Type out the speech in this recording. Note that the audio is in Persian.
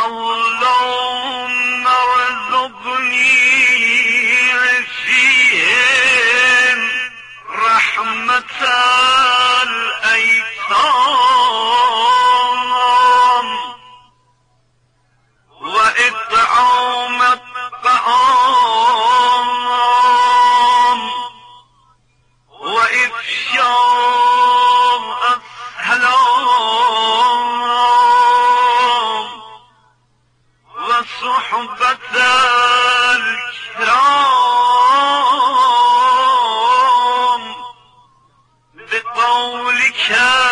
اللهم ارزقني فيهم رحمة الأيتام وإطعام الطعام وإفشاء السلام وصحبة الكرام بقولك